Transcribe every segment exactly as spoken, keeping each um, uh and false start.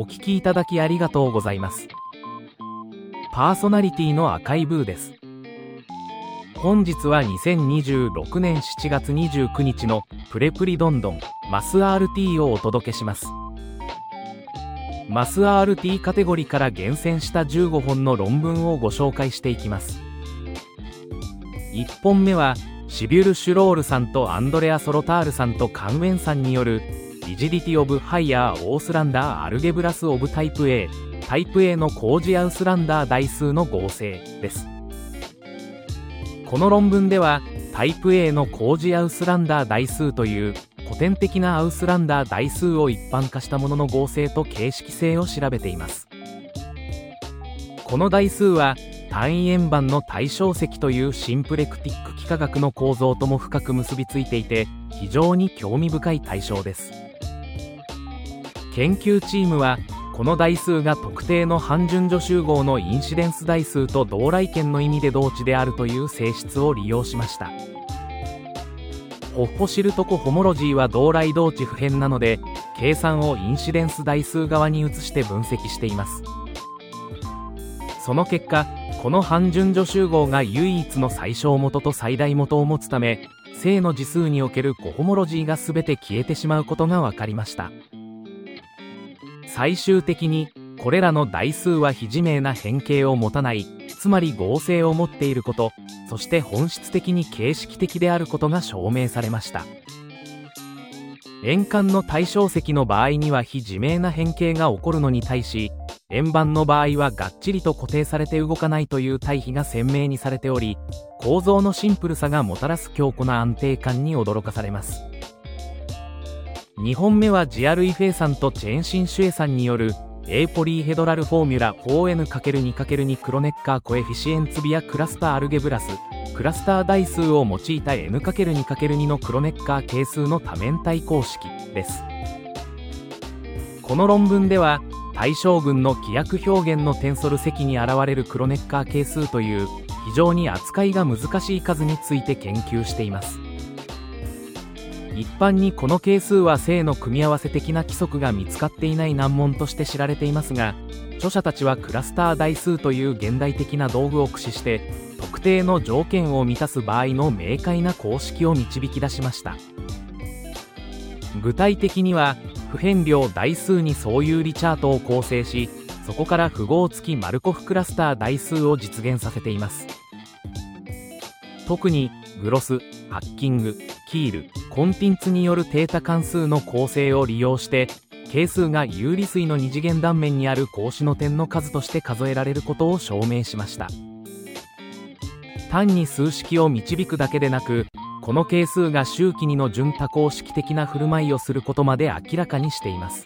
聞きいただきありがとうございます。パーソナリティの赤いブーです。本日はにせんにじゅうろくねんしちがつにじゅうくにちのプレプリどんどんマス アールティー をお届けします。マス アールティー カテゴリーから厳選したじゅうごほんの論文をご紹介していきます。いっぽんめはシビュル・シュロールさんとアンドレア・ソロタールさんとカンウェンさんによるリジディティ・オブ・ハイヤー・オースランダー・アルゲブラス・オブ・タイプ A タイプ A のコージアウスランダー代数の合成です。この論文ではタイプ A のコージアウスランダー代数という古典的なアウスランダー代数を一般化したものの合成と形式性を調べています。この代数は単位円盤の対称積というシンプレクティック幾何学の構造とも深く結びついていて、非常に興味深い対象です。研究チームはこの代数が特定の半順序集合のインシデンス代数と同来圏の意味で同値であるという性質を利用しました。ホッホシルトコホモロジーは同来同値不変なので、計算をインシデンス代数側に移して分析しています。その結果、この半順序集合が唯一の最小元と最大元を持つため、正の次数におけるコホモロジーが全て消えてしまうことが分かりました。最終的にこれらの代数は非自明な変形を持たない、つまり合成を持っていること、そして本質的に形式的であることが証明されました。円環の対称積の場合には非自明な変形が起こるのに対し、円盤の場合はがっちりと固定されて動かないという対比が鮮明にされており、構造のシンプルさがもたらす強固な安定感に驚かされます。にほんめはジアルイフェイさんとチェンシン・シュエさんによる A ポリーヘドラルフォーミュラ フォーエヌかけるにかけるに クロネッカーコエフィシエンツビアクラスターアルゲブラスクラスター代数を用いた エヌかけるにかけるに のクロネッカー係数の多面体公式です。この論文では対象群の規約表現のテンソル積に現れるクロネッカー係数という非常に扱いが難しい数について研究しています。一般にこの係数は正の組み合わせ的な規則が見つかっていない難問として知られていますが、著者たちはクラスター代数という現代的な道具を駆使して特定の条件を満たす場合の明快な公式を導き出しました。具体的には不変量代数に相有理チャートを構成し、そこから符号付きマルコフクラスター代数を実現させています。特にグロス、ハッキング、キール、コンティンツによるデータ関数の構成を利用して、係数が有理数の二次元断面にある格子の点の数として数えられることを証明しました。単に数式を導くだけでなく、この係数が周期にの準多項式的な振る舞いをすることまで明らかにしています。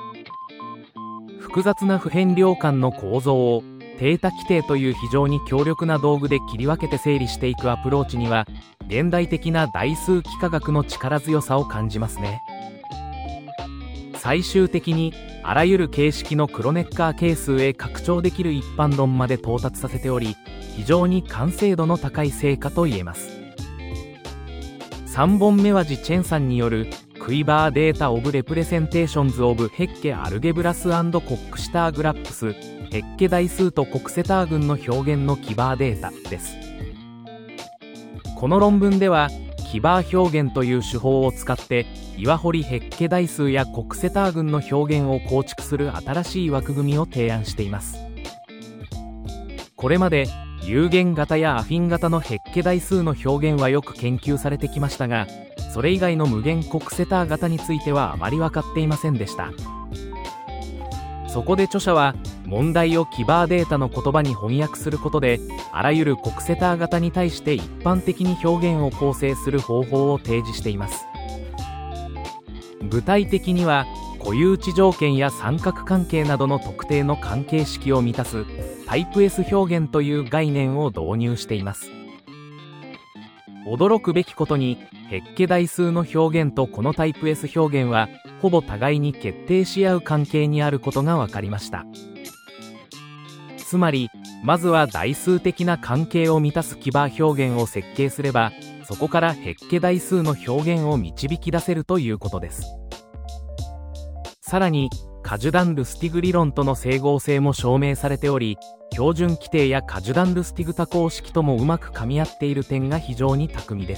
複雑な不変量間の構造をデータ規定という非常に強力な道具で切り分けて整理していくアプローチには、現代的な代数幾何学の力強さを感じますね。最終的にあらゆる形式のクロネッカー係数へ拡張できる一般論まで到達させており、非常に完成度の高い成果と言えます。さんぼんめはジ・チェンさんによるクイバーデータオブレプレゼンテーションズオブヘッケアルゲブラス&コックシターグラップスヘッケ代数とコクセター群の表現のキバーデータです。この論文ではキバー表現という手法を使って岩掘りヘッケ代数やコクセター群の表現を構築する新しい枠組みを提案しています。これまで有限型やアフィン型のヘッケ代数の表現はよく研究されてきましたが、それ以外の無限コクセター型についてはあまり分かっていませんでした。そこで著者は問題をキバーデータの言葉に翻訳することで、あらゆるコクセター型に対して一般的に表現を構成する方法を提示しています。具体的には固有値条件や三角関係などの特定の関係式を満たすタイプ S 表現という概念を導入しています。驚くべきことにヘッケ代数の表現とこのタイプ S 表現はほぼ互いに決定し合う関係にあることが分かりました。つまりまずは代数的な関係を満たすキバー表現を設計すれば、そこからヘッケ代数の表現を導き出せるということです。さらにカジュダン・ルスティグ理論との整合性も証明されており、標準規定やカジュダン・ルスティグ多項式ともうまく噛み合っている点が非常に巧みです。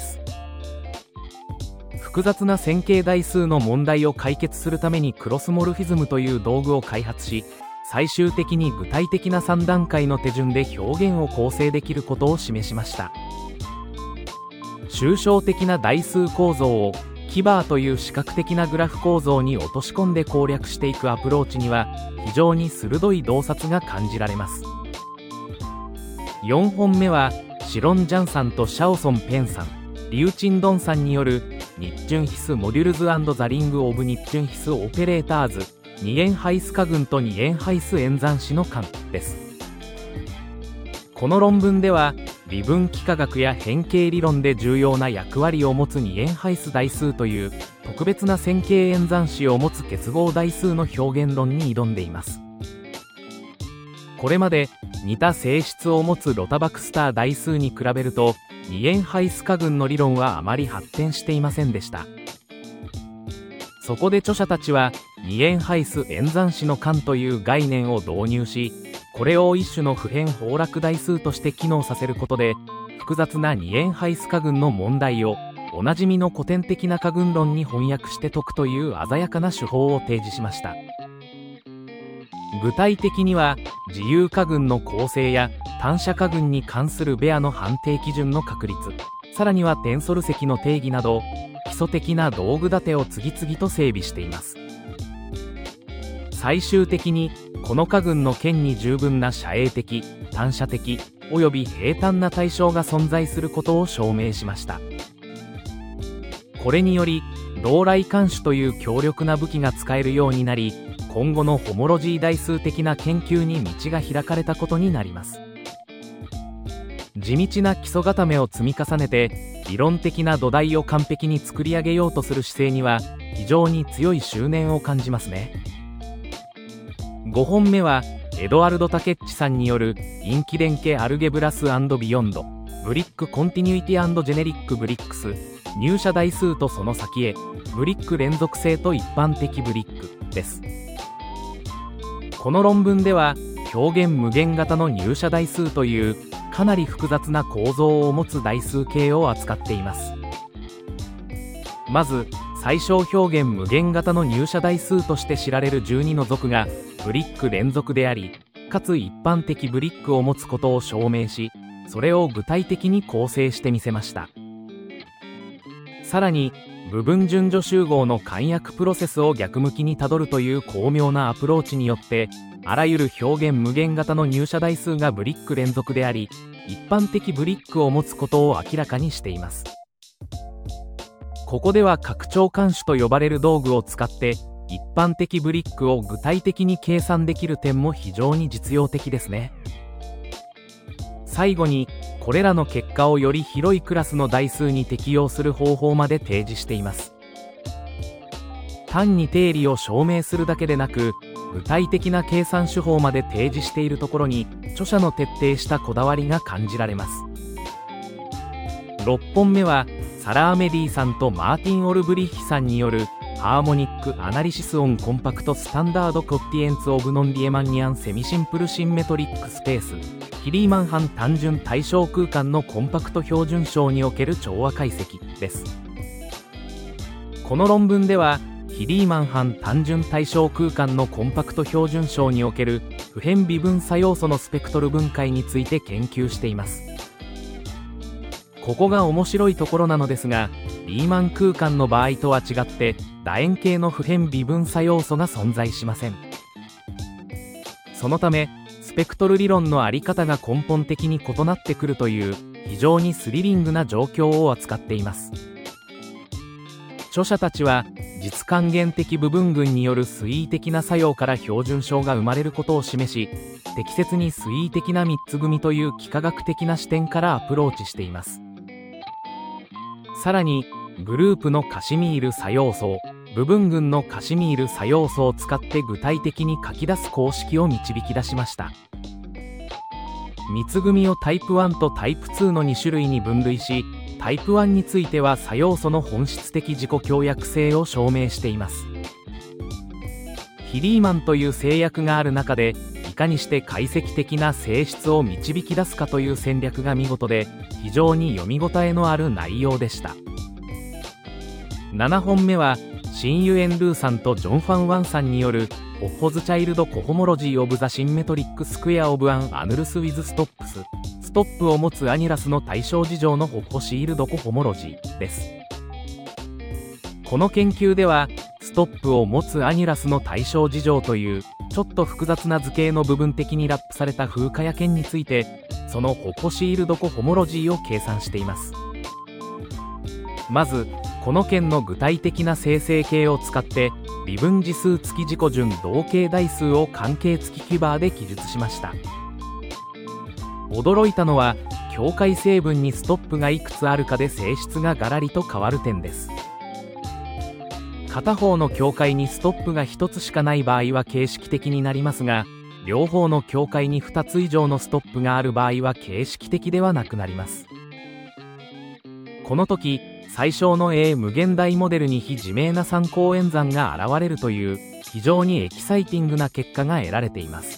複雑な線形代数の問題を解決するためにクロスモルフィズムという道具を開発し、最終的に具体的なさん段階の手順で表現を構成できることを示しました。抽象的な代数構造をキバーという視覚的なグラフ構造に落とし込んで攻略していくアプローチには非常に鋭い洞察が感じられます。よんほんめはシロン・ジャンさんとシャオソン・ペンさん、リュウチン・ドンさんによるニッチュンヒス・モデュルズ&ザ・リング・オブ・ニッチュンヒス・オペレーターズ二元ハイス化群と二元ハイス演算子の間です。この論文では微分幾何学や変形理論で重要な役割を持つ二元ハイス代数という特別な線形演算子を持つ結合代数の表現論に挑んでいます。これまで似た性質を持つロタバクスター代数に比べると二元ハイス化群の理論はあまり発展していませんでした。そこで著者たちは二元ハイス演算子の間という概念を導入し、これを一種の不変崩落代数として機能させることで複雑な二元ハイス化群の問題をおなじみの古典的な化群論に翻訳して解くという鮮やかな手法を提示しました。具体的には自由化群の構成や単斜化群に関するベアの判定基準の確率、さらにはテンソル積の定義など基礎的な道具立てを次々と整備しています。最終的にこの化群の圏に十分な斜影的、単斜的および平坦な対象が存在することを証明しました。これにより同来監視という強力な武器が使えるようになり、今後のホモロジー代数的な研究に道が開かれたことになります。地道な基礎固めを積み重ねて理論的な土台を完璧に作り上げようとする姿勢には非常に強い執念を感じますね。ごほんめはエドワルド・タケッチさんによる陰気連携アルゲブラス&ビヨンドブリック・コンティニュイティ&ジェネリック・ブリックス入社代数とその先へブリック連続性と一般的ブリックです。この論文では表現無限型の入社代数というかなり複雑な構造を持つ代数形を扱っています。まず最小表現無限型の入社代数として知られるじゅうにの属がブリック連続であり、かつ一般的ブリックを持つことを証明し、それを具体的に構成してみせました。さらに部分順序集合の簡約プロセスを逆向きにたどるという巧妙なアプローチによってあらゆる表現無限型の入社代数がブリック連続であり、一般的ブリックを持つことを明らかにしています。ここでは拡張監視と呼ばれる道具を使って一般的ブリックを具体的に計算できる点も非常に実用的ですね。最後にこれらの結果をより広いクラスの代数に適用する方法まで提示しています。単に定理を証明するだけでなく具体的な計算手法まで提示しているところに著者の徹底したこだわりが感じられます。ろっぽんめはサラー・メディさんとマーティン・オルブリッヒさんによるハーモニック・アナリシス・オン・コンパクト・スタンダード・コッティエンツ・オブ・ノン・リエマンニアン・セミシンプル・シンメトリック・スペースヒリーマン班単純対象空間のコンパクト標準章における調和解析です。この論文ではヒリーマン班単純対象空間のコンパクト標準章における不変微分差要素のスペクトル分解について研究しています。ここが面白いところなのですが、リーマン空間の場合とは違って楕円形の不変微分差要素が存在しません。そのためスペクトル理論の在り方が根本的に異なってくるという非常にスリリングな状況を扱っています。著者たちは実還元的部分群による推移的な作用から標準章が生まれることを示し、適切に推移的なみっつ組という幾何学的な視点からアプローチしています。さらにグループのカシミール差要素、部分群のカシミール差要素を使って具体的に書き出す公式を導き出しました。みっつ組をタイプワンとタイプツーのに種類に分類し、タイプワンについては差要素の本質的自己協約性を証明しています。 ヒリーマンという制約がある中でいかにして解析的な性質を導き出すかという戦略が見事で、非常に読み応えのある内容でした。ななほんめはシン・ユエン・ルーさんとジョン・ファン・ワンさんによるホッホズ・チャイルド・コホモロジー・オブ・ザ・シンメトリック・スクエア・オブ・アン・アヌルス・ウィズ・ストップス、ストップを持つアニュラスの対象事情のホッホシールド・コホモロジーです。この研究ではストップを持つアニュラスの対象事情というちょっと複雑な図形の部分的にラップされた風化や剣について、そのホホシールドコホモロジーを計算しています。まずこの剣の具体的な生成形を使って微分次数付き自己順同型代数を関係付きキュバーで記述しました。驚いたのは境界成分にストップがいくつあるかで性質がガラリと変わる点です。片方の境界にストップがひとつしかない場合は形式的になりますが、両方の境界にふたつ以上のストップがある場合は形式的ではなくなります。この時最小の A 無限大モデルに非自明な参考演算が現れるという非常にエキサイティングな結果が得られています。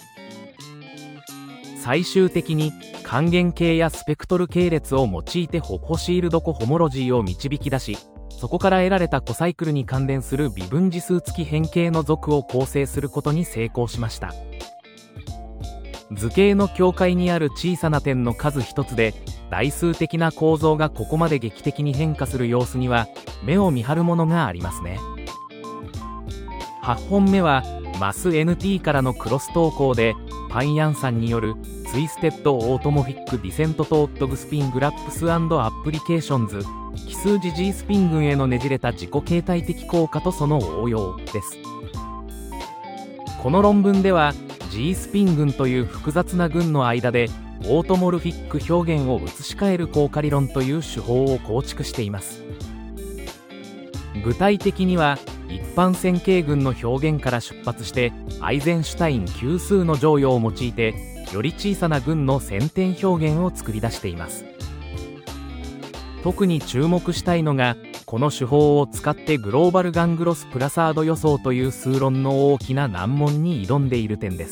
最終的に還元系やスペクトル系列を用いてホホシールドコホモロジーを導き出し、そこから得られたコサイクルに関連する微分次数付き変形の属を構成することに成功しました。図形の境界にある小さな点の数一つで代数的な構造がここまで劇的に変化する様子には目を見張るものがありますね。はちほんめはマス エヌティー からのクロス投稿でパンヤンさんによるツイステッドオートモフィックディセントトーッドグスピングラップス&アップリケーションズ奇数次 G スピン群へのねじれた自己形態的効果とその応用です。この論文では G スピン群という複雑な群の間でオートモルフィック表現を移し替える効果理論という手法を構築しています。具体的には一般線形群の表現から出発してアイゼンシュタイン級数の乗用を用いてより小さな群の線点表現を作り出しています。特に注目したいのがこの手法を使ってグローバルガングロスプラサード予想という数論の大きな難問に挑んでいる点です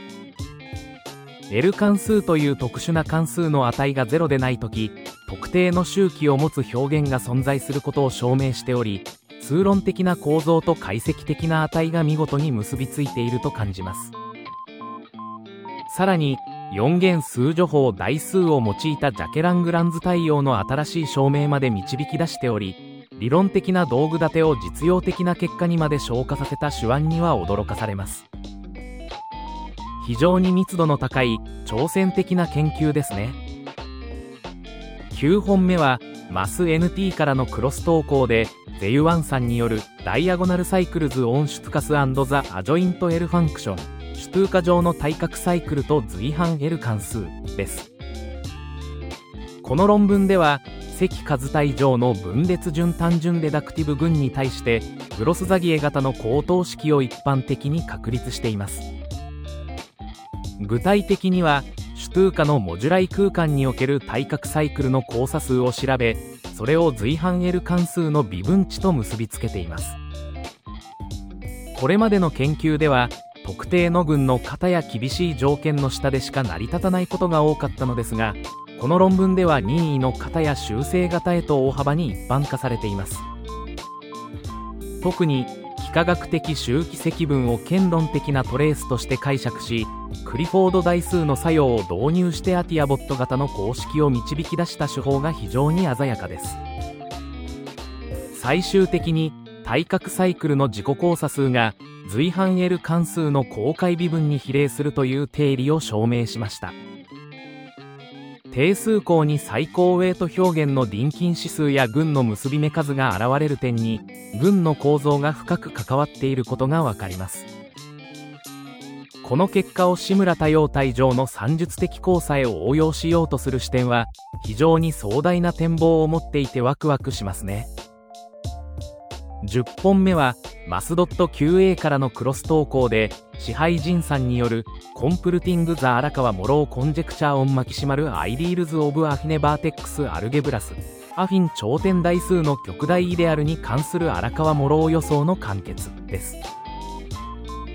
。L 関数という特殊な関数の値がゼロでないとき、特定の周期を持つ表現が存在することを証明しており、数論的な構造と解析的な値が見事に結びついていると感じます。さらによん元数助法代数を用いたジャケラングランズ対応の新しい証明まで導き出しており、理論的な道具立てを実用的な結果にまで昇華させた手腕には驚かされます。非常に密度の高い挑戦的な研究ですね。きゅうほんめはマス エヌティー からのクロス投稿でゼユワンさんによるダイアゴナルサイクルズオンシュトゥカス&ザ・アジョイント L ファンクションシュトゥーカ上の対角サイクルと随伴 L 関数です。この論文では積数体上の分裂順単純レダクティブ群に対してグロスザギエ型の高等式を一般的に確立しています。具体的にはシュトゥーカのモジュライ空間における対角サイクルの交差数を調べ、それを随伴 L 関数の微分値と結びつけています。これまでの研究では特定の群の型や厳しい条件の下でしか成り立たないことが多かったのですが、この論文では任意の型や修正型へと大幅に一般化されています。特に幾何学的周期積分を堅論的なトレースとして解釈し、クリフォード代数の作用を導入してアティアボット型の公式を導き出した手法が非常に鮮やかです。最終的に対角サイクルの自己交差数が随伴 L 関数の公開微分に比例するという定理を証明しました。定数項に最高ウェイト表現の隣近指数や群の結び目数が現れる点に群の構造が深く関わっていることがわかります。この結果を志村多様体上の算術的交差へ応用しようとする視点は非常に壮大な展望を持っていてワクワクしますね。じゅっぽんめはマスドット キューエー からのクロス投稿で支配人さんによるコンプルティング・ザ・荒川モロー・コンジェクチャー・オン・マキシマル・アイディールズ・オブ・アフィネ・バーテックス・アルゲブラスアフィン頂点代数の極大イデアルに関する荒川モロー予想の完結です。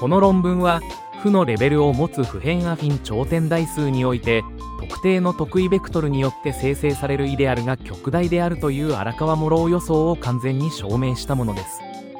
この論文は負のレベルを持つ不変アフィン頂点代数において特定の特異ベクトルによって生成されるイデアルが極大であるという荒川モロー予想を完全に証明したものです。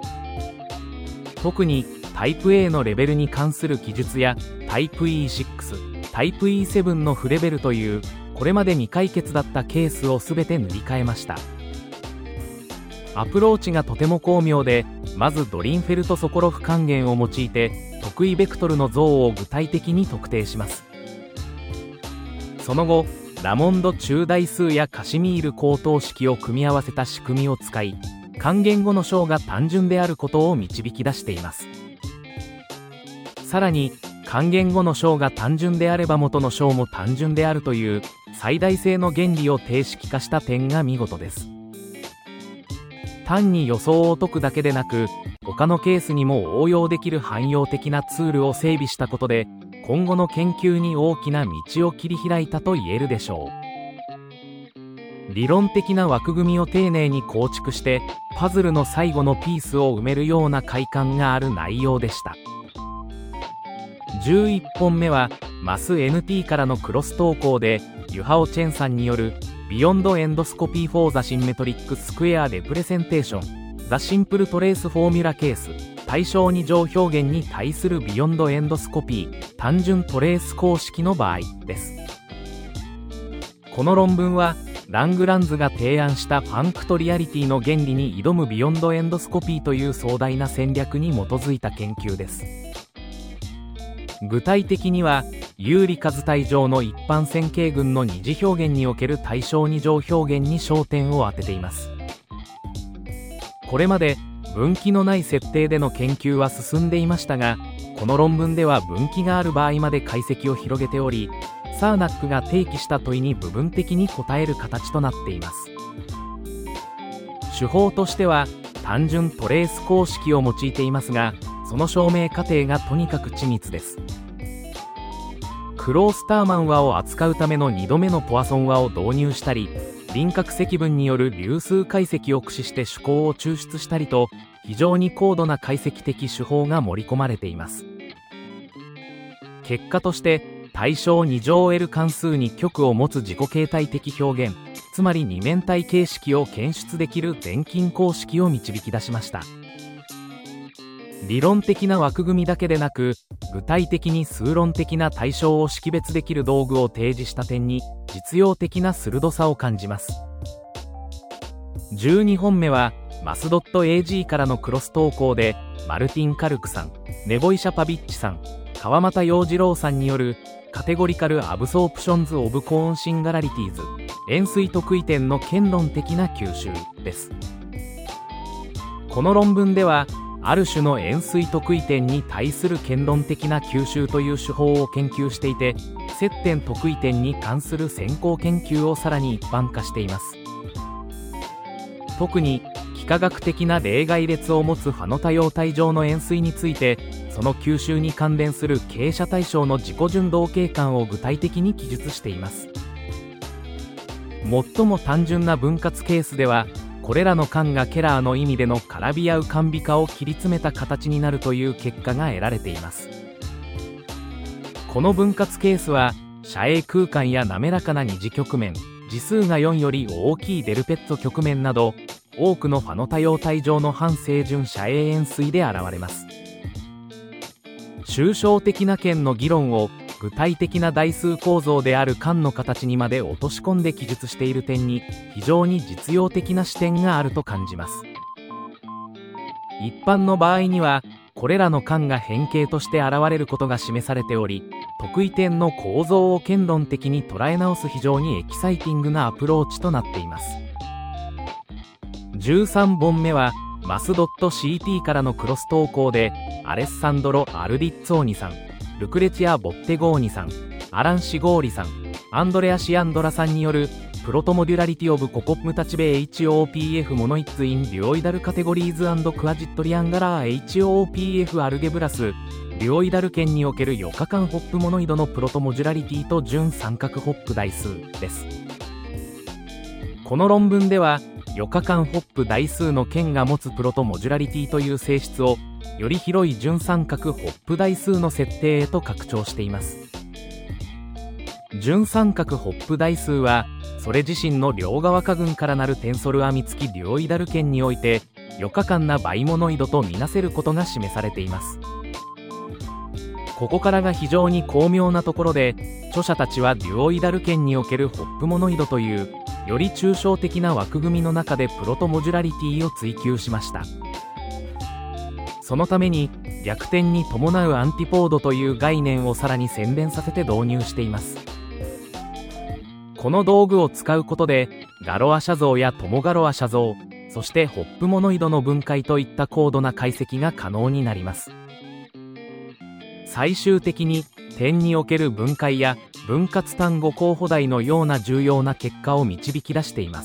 特にタイプ A のレベルに関する記述やタイプ イーシックス、タイプ イーセブン の負レベルというこれまで未解決だったケースを全て塗り替えました。アプローチがとても巧妙で、まずドリンフェルト・ソコロフ還元を用いて特異ベクトルの像を具体的に特定します。その後ラモンド中代数やカシミール高等式を組み合わせた仕組みを使い、還元後の小が単純であることを導き出しています。さらに還元後の小が単純であれば元の小も単純であるという最大性の原理を定式化した点が見事です。単に予想を解くだけでなく、他のケースにも応用できる汎用的なツールを整備したことで、今後の研究に大きな道を切り開いたと言えるでしょう。理論的な枠組みを丁寧に構築して、パズルの最後のピースを埋めるような快感がある内容でした。じゅういっぽんめは、マス エヌティー からのクロス投稿で、ユハオ・チェンさんによる、Beyond Endoscopy for the Symmetric Square Representation The Simple Trace Formula Case 対象二乗表現に対する Beyond Endoscopy 単純トレース公式の場合です。この論文はラングランズが提案したファンクトリアリティの原理に挑む Beyond Endoscopy という壮大な戦略に基づいた研究です。具体的には有利数体上の一般線形群の二次表現における対象二乗表現に焦点を当てています。これまで分岐のない設定での研究は進んでいましたが、この論文では分岐がある場合まで解析を広げており、サーナックが提起した問いに部分的に答える形となっています。手法としては単純トレース公式を用いていますが、その証明過程がとにかく緻密です。クロースターマン和を扱うためのにどめのポアソン和を導入したり、輪郭積分による流数解析を駆使して手法を抽出したりと、非常に高度な解析的手法が盛り込まれています。結果として対象に乗 L 関数に極を持つ自己形態的表現、つまり二面体形式を検出できる全近公式を導き出しました。理論的な枠組みだけでなく、具体的に数論的な対象を識別できる道具を提示した点に実用的な鋭さを感じます。じゅうにほんめはマス .ag からのクロス投稿で、マルティン・カルクさん、ネボイシャパビッチさん、川又洋次郎さんによるカテゴリカル・アブソープションズ・オブ・コーン・シンガラリティーズ円錐特異点の堅論的な吸収です。この論文ではある種の円錐特異点に対する堅論的な吸収という手法を研究していて、接点特異点に関する先行研究をさらに一般化しています。特に幾何学的な例外列を持つファノ多様体上の円錐について、その吸収に関連する傾斜対象の自己順動景観を具体的に記述しています。最も単純な分割ケースでは、これらの間がケラーの意味での絡み合う間微化を切り詰めた形になるという結果が得られています。この分割ケースは遮影空間や滑らかな二次局面、次数がよんより大きいデルペッツォ局面など、多くのファノ多様体上の半正準遮影円錐で現れます。抽象的な圏の議論を具体的な代数構造である間の形にまで落とし込んで記述している点に非常に実用的な視点があると感じます。一般の場合にはこれらの間が変形として現れることが示されており、特異点の構造を堅論的に捉え直す非常にエキサイティングなアプローチとなっています。じゅうさんぼんめはマス .ct からのクロス投稿で、アレッサンドロ・アルディッツォーニさん、ルクレチア・ボッテゴーニさん、アラン・シゴーリさん、アンドレア・シアンドラさんによるプロトモデュラリティオブココムタチベ エイチオーピーエフ モノイッツインデュオイダルカテゴリーズ&クワジットリアンガラー エイチオーピーエフ アルゲブラスデュオイダル圏におけるよっかかんホップモノイドのプロトモジュラリティと準三角ホップ代数です。この論文では余暇間ホップ代数の件が持つプロトモジュラリティという性質をより広い純三角ホップ代数の設定へと拡張しています。純三角ホップ代数はそれ自身の両側化群からなるテンソル編み付きデュオイダル圏において余暇間なバイモノイドとみなせることが示されています。ここからが非常に巧妙なところで、著者たちはデュオイダル圏におけるホップモノイドというより抽象的な枠組みの中でプロトモジュラリティを追求しました。そのために逆転に伴うアンティポードという概念をさらに洗練させて導入しています。この道具を使うことでガロア写像やトモガロア写像、そしてホップモノイドの分解といった高度な解析が可能になります。最終的に点における分解や分割単語候補題のような重要な結果を導き出しています。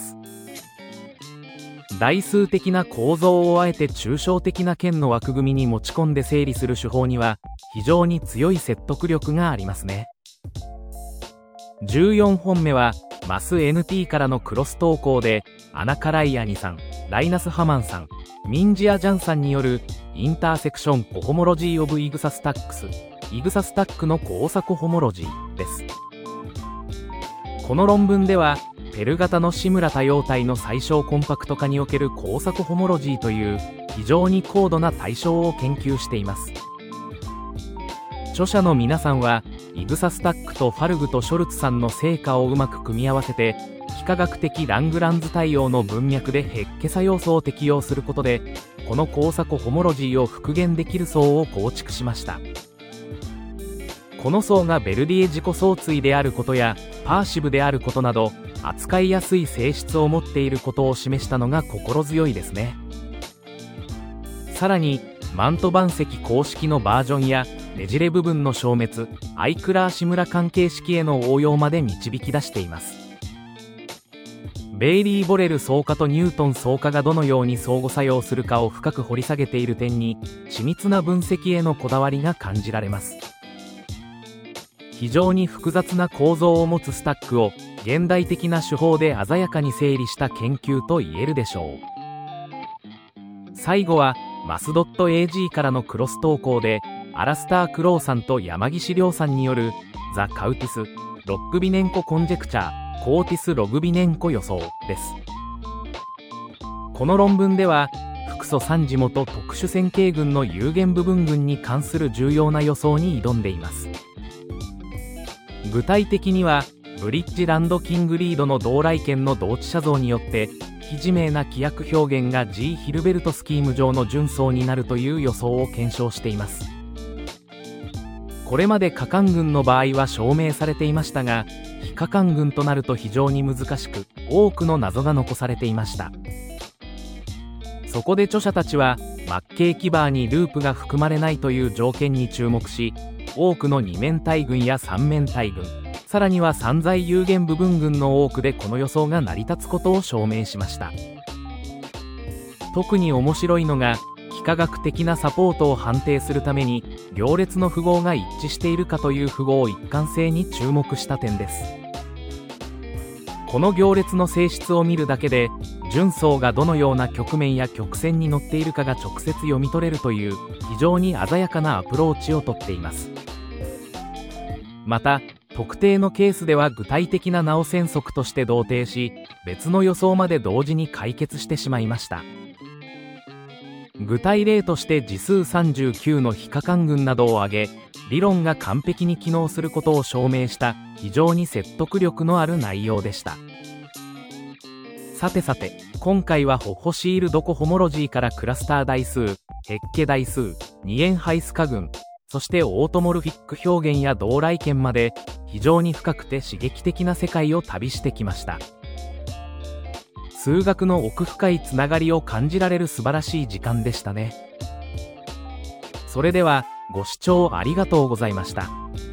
代数的な構造をあえて抽象的な圏の枠組みに持ち込んで整理する手法には非常に強い説得力がありますね。じゅうよんほんめはマス エヌティー からのクロス投稿でアナカライアニさん、ライナス・ハマンさん、ミンジア・ジャンさんによるインターセクションコホモロジー・オブ・イグサスタックス、イグサスタックの交差コホモロジーです。この論文ではペル型の志村多様体の最小コンパクト化における交差コホモロジーという非常に高度な対象を研究しています。著者の皆さんはイグサスタックとファルグとショルツさんの成果をうまく組み合わせて幾何学的ラングランズ対応の文脈でヘッケ差要素を適用することでこの交差コホモロジーを復元できる層を構築しました。この層がベルディエ自己相対であることやパーシブであることなど扱いやすい性質を持っていることを示したのが心強いですね。さらにマント岩石公式のバージョンやねじれ部分の消滅、アイクラー志村関係式への応用まで導き出しています。ベイリー・ボレル相加とニュートン相加がどのように相互作用するかを深く掘り下げている点に緻密な分析へのこだわりが感じられます。非常に複雑な構造を持つスタックを現代的な手法で鮮やかに整理した研究と言えるでしょう。最後はマス .ag からのクロス投稿でアラスター・クローさんと山岸亮さんによるザ・カウティス・ロッグビネンコ・コンジェクチャー・コーティス・ログビネンコ予想です。この論文では複素三次元特殊線形群の有限部分群に関する重要な予想に挑んでいます。具体的にはブリッジランド・キングリードの同来圏の同地写像によって非自明な規約表現が G ヒルベルトスキーム上の純層になるという予想を検証しています。これまで可感群の場合は証明されていましたが、非可感群となると非常に難しく多くの謎が残されていました。そこで著者たちはマッケーキバーにループが含まれないという条件に注目し、多くの二面体群や三面体群、さらには散在有限部分群の多くでこの予想が成り立つことを証明しました。特に面白いのが幾何学的なサポートを判定するために行列の符号が一致しているかという符号一貫性に注目した点です。この行列の性質を見るだけで純層がどのような局面や曲線に乗っているかが直接読み取れるという非常に鮮やかなアプローチをとっています。また特定のケースでは具体的な直線則として同定し、別の予想まで同時に解決してしまいました。具体例として次数さんじゅうきゅうの非可感群などを挙げ、理論が完璧に機能することを証明した非常に説得力のある内容でした。さてさて、今回はホッホシールドコホモロジーからクラスター代数、ヘッケ代数、二円ハイス化群、そしてオートモルフィック表現や同来圏まで非常に深くて刺激的な世界を旅してきました。数学の奥深いつながりを感じられる素晴らしい時間でしたね。それではご視聴ありがとうございました。